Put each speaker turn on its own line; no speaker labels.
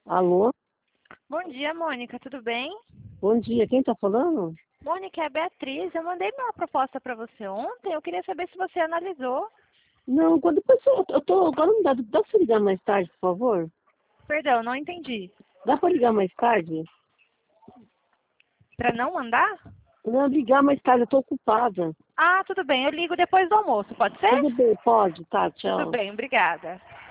Alô?
Bom dia, Mônica, tudo bem?
Bom dia, quem tá falando?
Mônica, é a Beatriz. Eu mandei uma proposta para você ontem. Eu queria saber se você analisou.
Não, quando depois eu tô. Agora não dá pra você ligar mais tarde, por favor?
Perdão, não entendi.
Dá pra ligar mais tarde?
Para não mandar?
Não, ligar mais tarde, eu tô ocupada.
Ah, tudo bem. Eu ligo depois do almoço, pode ser?
Tudo bem, pode, tá,
Tudo
tchau.
bem, obrigada.